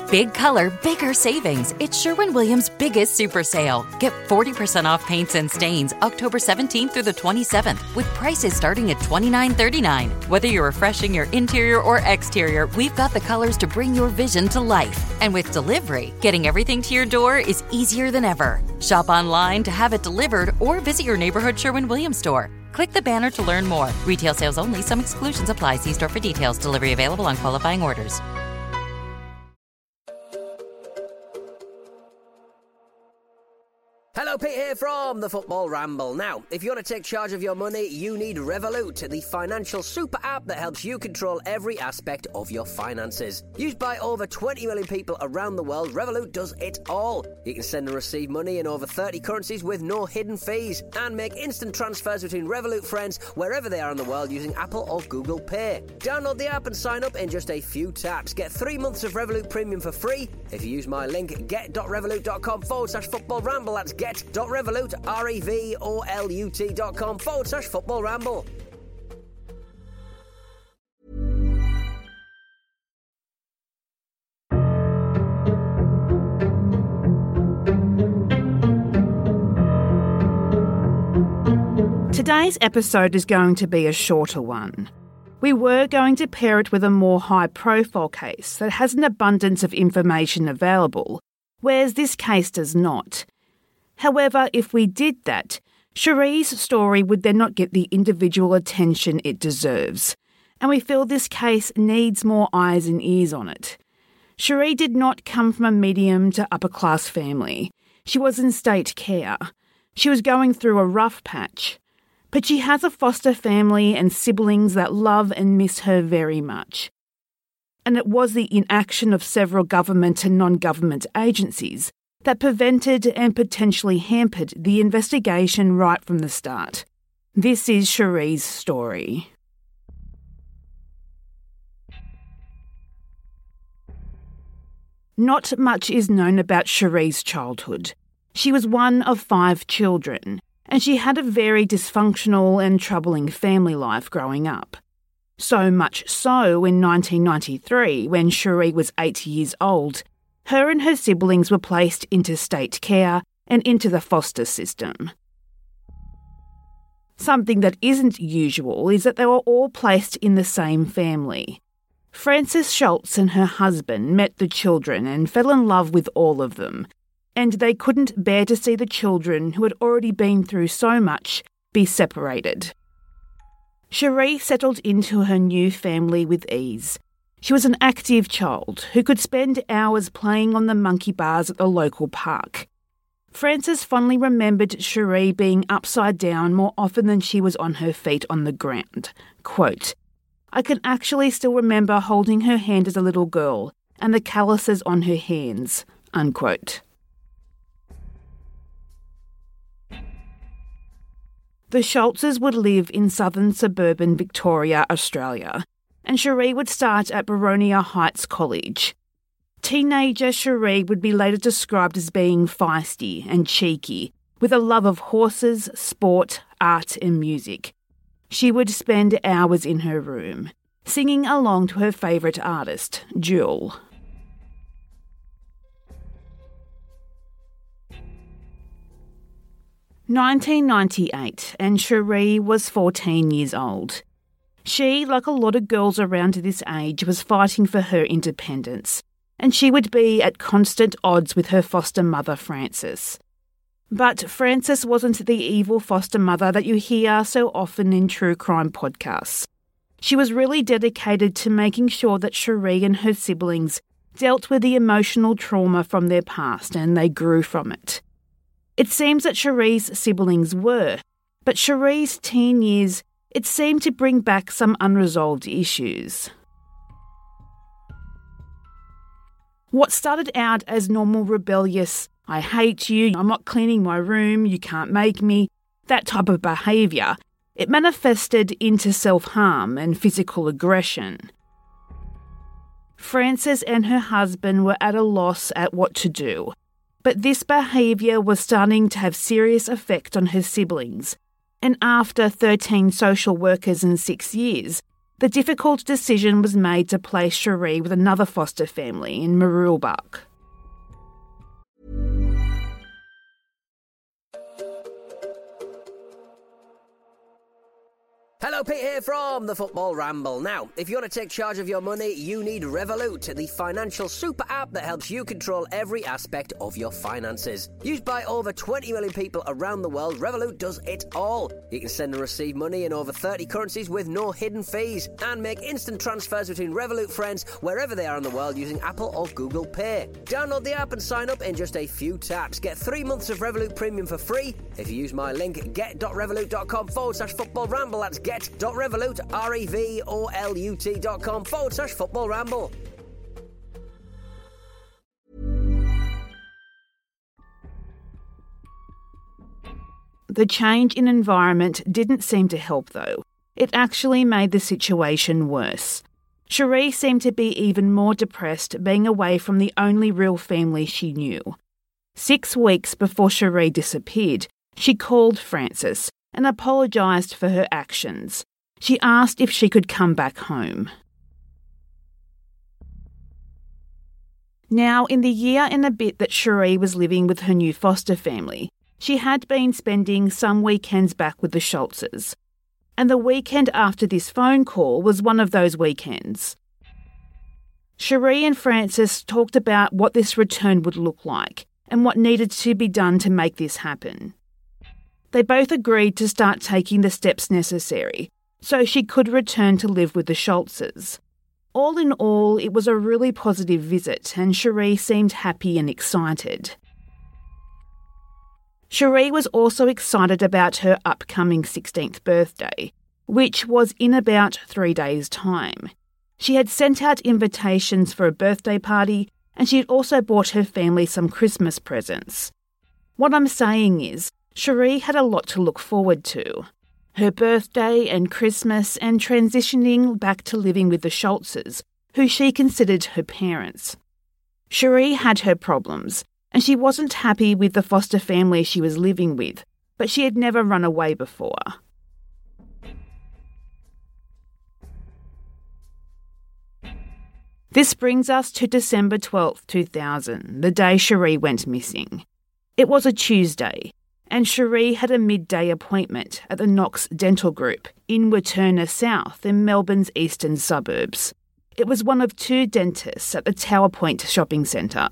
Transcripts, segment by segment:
Big color, bigger savings. It's Sherwin-Williams' biggest super sale. Get 40% off paints and stains October 17th through the 27th with prices starting at $29.39. Whether you're refreshing your interior or exterior, we've got the colors to bring your vision to life. And with delivery, getting everything to your door is easier than ever. Shop online to have it delivered or visit your neighborhood Sherwin-Williams store. Click the banner to learn more. Retail sales only. Some exclusions apply. See store for details. Delivery available on qualifying orders. Hello, Pete here from the Football Ramble. Now, if you want to take charge of your money, you need Revolut, the financial super app that helps you control every aspect of your finances. Used by over 20 million people around the world, Revolut does it all. You can send and receive money in over 30 currencies with no hidden fees and make instant transfers between Revolut friends wherever they are in the world using Apple or Google Pay. Download the app and sign up in just a few taps. Get 3 months of Revolut Premium for free if you use my link get.revolut.com/football ramble. That's get.revolut, revolut.com/football ramble. Today's episode is going to be a shorter one. We were going to pair it with a more high-profile case that has an abundance of information available, whereas this case does not. However, if we did that, Cherie's story would then not get the individual attention it deserves, and we feel this case needs more eyes and ears on it. Cherie did not come from a medium to upper-class family. She was in state care. She was going through a rough patch. But she has a foster family and siblings that love and miss her very much. And it was the inaction of several government and non-government agencies that prevented and potentially hampered the investigation right from the start. This is Cherie's story. Not much is known about Cherie's childhood. She was one of 5 children, and she had a very dysfunctional and troubling family life growing up. So much so in 1993, when Cherie was 8 years old, her and her siblings were placed into state care and into the foster system. Something that isn't usual is that they were all placed in the same family. Frances Schultz and her husband met the children and fell in love with all of them, and they couldn't bear to see the children, who had already been through so much, be separated. Cherie settled into her new family with ease. She was an active child who could spend hours playing on the monkey bars at the local park. Frances fondly remembered Cherie being upside down more often than she was on her feet on the ground. Quote, "I can actually still remember holding her hand as a little girl and the calluses on her hands." Unquote. The Schultzes would live in southern suburban Victoria, Australia, and Cherie would start at Boronia Heights College. Teenager Cherie would be later described as being feisty and cheeky, with a love of horses, sport, art and music. She would spend hours in her room, singing along to her favourite artist, Jewel. (1998) and Cherie was 14 years old. She, like a lot of girls around this age, was fighting for her independence, and she would be at constant odds with her foster mother, Frances. But Frances wasn't the evil foster mother that you hear so often in true crime podcasts. She was really dedicated to making sure that Cherie and her siblings dealt with the emotional trauma from their past and they grew from it. It seems that Cherie's siblings were, but Cherie's teen years, it seemed to bring back some unresolved issues. What started out as normal rebellious, "I hate you, I'm not cleaning my room, you can't make me," that type of behaviour, it manifested into self-harm and physical aggression. Frances and her husband were at a loss at what to do, but this behaviour was starting to have serious effect on her siblings, and after 13 social workers in 6 years, the difficult decision was made to place Cherie with another foster family in Mooroolbark. Hello, Pete here from the Football Ramble. Now, if you want to take charge of your money, you need Revolut, the financial super app that helps you control every aspect of your finances. Used by over 20 million people around the world, Revolut does it all. You can send and receive money in over 30 currencies with no hidden fees, and make instant transfers between Revolut friends wherever they are in the world using Apple or Google Pay. Download the app and sign up in just a few taps. Get 3 months of Revolut Premium for free if you use my link get.revolut.com/football ramble. That's get.revolut.com/football ramble. The change in environment didn't seem to help though. It actually made the situation worse. Cherie seemed to be even more depressed being away from the only real family she knew. 6 weeks before Cherie disappeared, she called Frances and apologised for her actions. She asked if she could come back home. Now, in the year and a bit that Cherie was living with her new foster family, she had been spending some weekends back with the Schultzes. And the weekend after this phone call was one of those weekends. Cherie and Frances talked about what this return would look like and what needed to be done to make this happen. They both agreed to start taking the steps necessary so she could return to live with the Schultzes. All in all, it was a really positive visit and Cherie seemed happy and excited. Cherie was also excited about her upcoming 16th birthday, which was in about 3 days' time. She had sent out invitations for a birthday party and she had also bought her family some Christmas presents. What I'm saying is, Cherie had a lot to look forward to. Her birthday and Christmas and transitioning back to living with the Schultzes, who she considered her parents. Cherie had her problems, and she wasn't happy with the foster family she was living with, but she had never run away before. This brings us to December 12th, 2000, the day Cherie went missing. It was a Tuesday, and Cherie had a midday appointment at the Knox Dental Group in Waturna South in Melbourne's eastern suburbs. It was one of 2 dentists at the Tower Point shopping centre.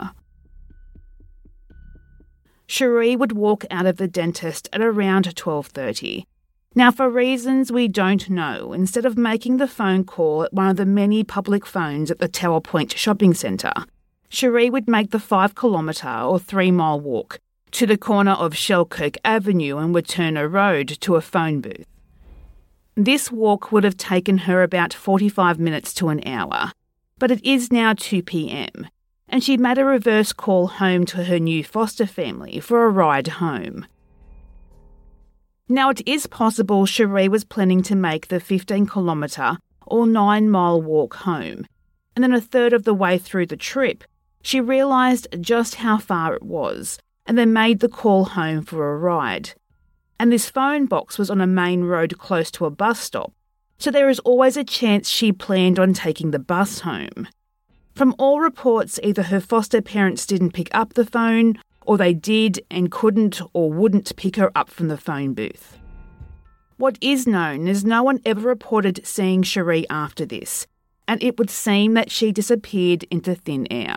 Cherie would walk out of the dentist at around 12:30. Now, for reasons we don't know, instead of making the phone call at one of the many public phones at the Tower Point shopping centre, Cherie would make the 5-kilometre or 3-mile walk to the corner of Shellkirk Avenue and Waturna Road to a phone booth. This walk would have taken her about 45 minutes to an hour, but it is now 2 p.m, and she made a reverse call home to her new foster family for a ride home. Now, it is possible Cherie was planning to make the 15-kilometre or 9-mile walk home, and then a third of the way through the trip, she realised just how far it was, and then made the call home for a ride. And this phone box was on a main road close to a bus stop, so there is always a chance she planned on taking the bus home. From all reports, either her foster parents didn't pick up the phone, or they did and couldn't or wouldn't pick her up from the phone booth. What is known is no one ever reported seeing Cherie after this, and it would seem that she disappeared into thin air.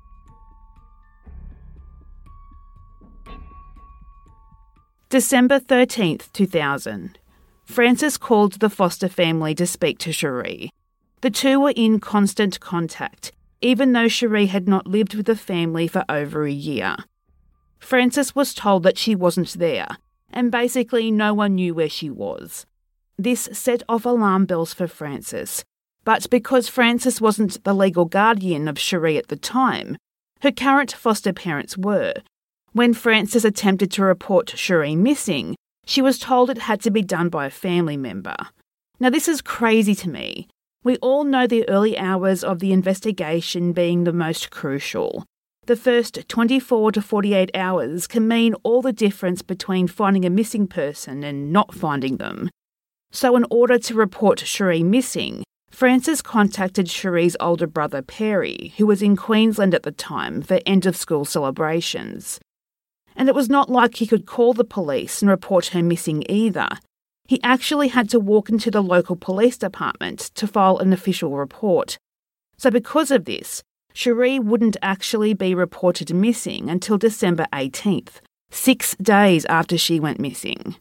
December 13th, 2000. Frances called the foster family to speak to Cherie. The two were in constant contact, even though Cherie had not lived with the family for over a year. Frances was told that she wasn't there, and basically no one knew where she was. This set off alarm bells for Frances, but because Frances wasn't the legal guardian of Cherie at the time, her current foster parents were. When Frances attempted to report Cherie missing, she was told it had to be done by a family member. Now, this is crazy to me. We all know the early hours of the investigation being the most crucial. The first 24 to 48 hours can mean all the difference between finding a missing person and not finding them. So in order to report Cherie missing, Francis contacted Cherie's older brother Perry, who was in Queensland at the time, for end-of-school celebrations. And it was not like he could call the police and report her missing either. He actually had to walk into the local police department to file an official report. So because of this, Cherie wouldn't actually be reported missing until December 18th, 6 days after she went missing.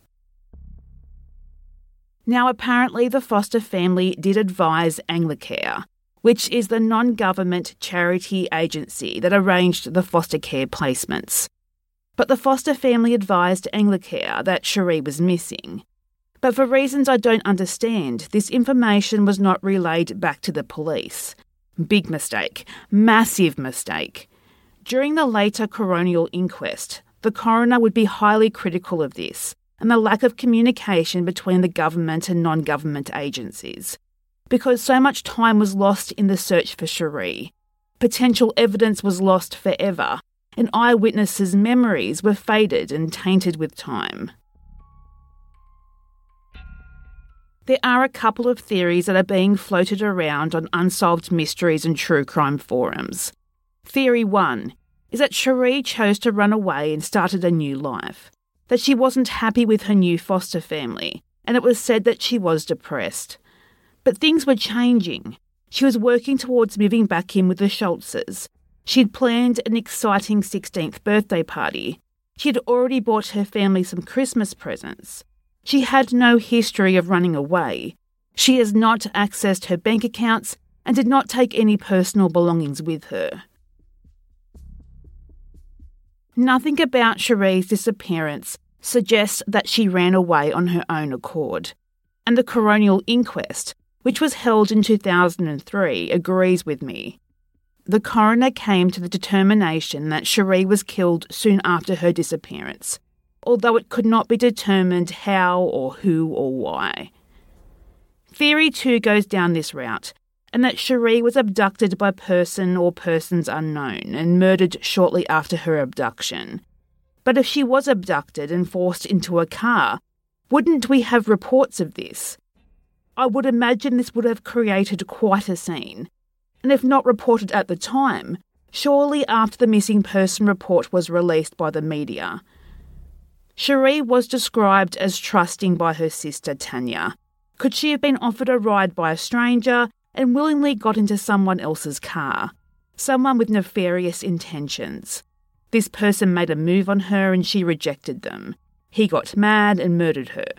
Now, apparently the foster family did advise Anglicare, which is the non-government charity agency that arranged the foster care placements. But the foster family advised Anglicare that Cherie was missing. But for reasons I don't understand, this information was not relayed back to the police. Big mistake. Massive mistake. During the later coronial inquest, the coroner would be highly critical of this and the lack of communication between the government and non-government agencies, because so much time was lost in the search for Cherie. Potential evidence was lost forever, and eyewitnesses' memories were faded and tainted with time. There are a couple of theories that are being floated around on unsolved mysteries and true crime forums. Theory 1 is that Cherie chose to run away and started a new life, that she wasn't happy with her new foster family, and it was said that she was depressed. But things were changing. She was working towards moving back in with the Schultzes. She'd planned an exciting 16th birthday party. She had already bought her family some Christmas presents. She had no history of running away. She has not accessed her bank accounts and did not take any personal belongings with her. Nothing about Cherie's disappearance suggests that she ran away on her own accord, and the coronial inquest, which was held in 2003, agrees with me. The coroner came to the determination that Cherie was killed soon after her disappearance, although it could not be determined how or who or why. Theory 2 goes down this route, and that Cherie was abducted by person or persons unknown and murdered shortly after her abduction. But if she was abducted and forced into a car, wouldn't we have reports of this? I would imagine this would have created quite a scene. And if not reported at the time, surely after the missing person report was released by the media. Cherie was described as trusting by her sister Tanya. Could she have been offered a ride by a stranger and willingly got into someone else's car? Someone with nefarious intentions. This person made a move on her and she rejected them. He got mad and murdered her.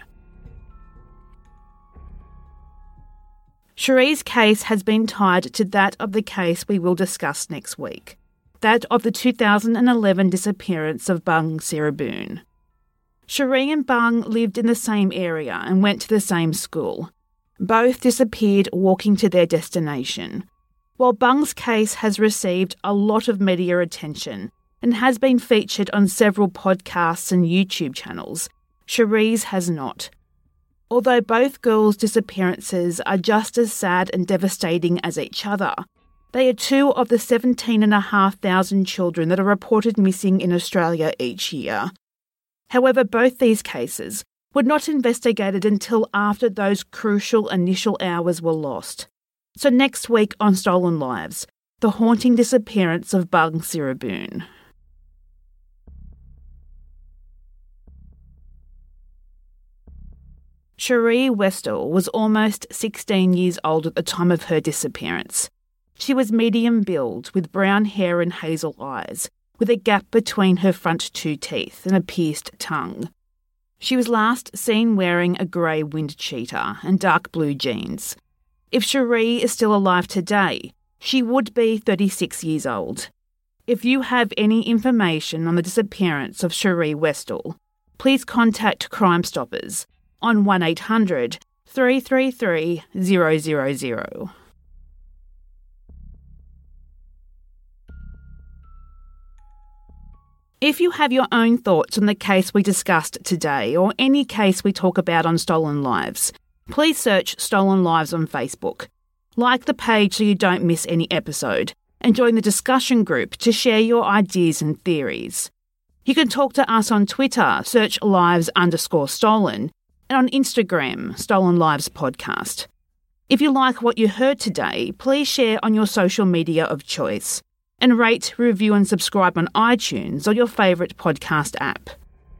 Cherie's case has been tied to that of the case we will discuss next week, that of the 2011 disappearance of Bung Siraboon. Cherie and Bung lived in the same area and went to the same school. Both disappeared walking to their destination. While Bung's case has received a lot of media attention and has been featured on several podcasts and YouTube channels, Cherie's has not. Although both girls' disappearances are just as sad and devastating as each other, they are two of the 17,500 children that are reported missing in Australia each year. However, both these cases were not investigated until after those crucial initial hours were lost. So next week on Stolen Lives, the haunting disappearance of Bung Siraboon. Cherie Westall was almost 16 years old at the time of her disappearance. She was medium build, with brown hair and hazel eyes, with a gap between her front two teeth and a pierced tongue. She was last seen wearing a grey wind cheater and dark blue jeans. If Cherie is still alive today, she would be 36 years old. If you have any information on the disappearance of Cherie Westall, please contact Crime Stoppers on 1800 333 000. If you have your own thoughts on the case we discussed today or any case we talk about on Stolen Lives, please search Stolen Lives on Facebook. Like the page so you don't miss any episode and join the discussion group to share your ideas and theories. You can talk to us on Twitter, search lives_stolen, and on Instagram, Stolen Lives Podcast. If you like what you heard today, please share on your social media of choice and rate, review and subscribe on iTunes or your favourite podcast app.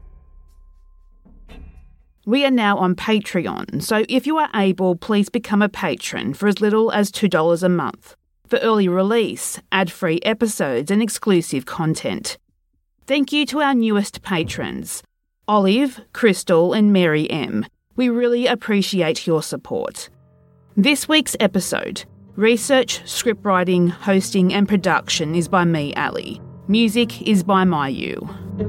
We are now on Patreon, so if you are able, please become a patron for as little as $2 a month for early release, ad-free episodes and exclusive content. Thank you to our newest patrons, Olive, Crystal and Mary M. We really appreciate your support. This week's episode, research, scriptwriting, hosting and production is by me, Ali. Music is by Mayu.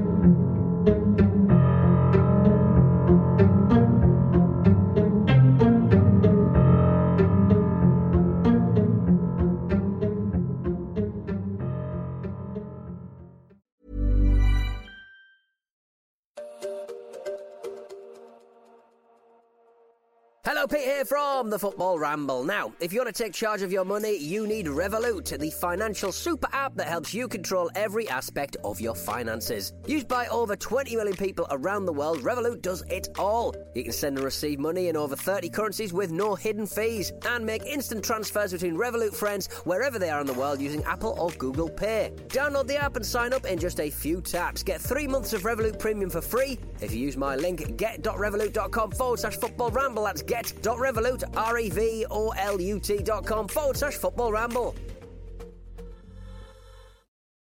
Hello, Pete here from the Football Ramble. Now, if you want to take charge of your money, you need Revolut, the financial super app that helps you control every aspect of your finances. Used by over 20 million people around the world, Revolut does it all. You can send and receive money in over 30 currencies with no hidden fees and make instant transfers between Revolut friends wherever they are in the world using Apple or Google Pay. Download the app and sign up in just a few taps. Get 3 months of Revolut Premium for free if you use my link get.revolut.com/football ramble. That's get.revolut, REVOLUT.com/football ramble.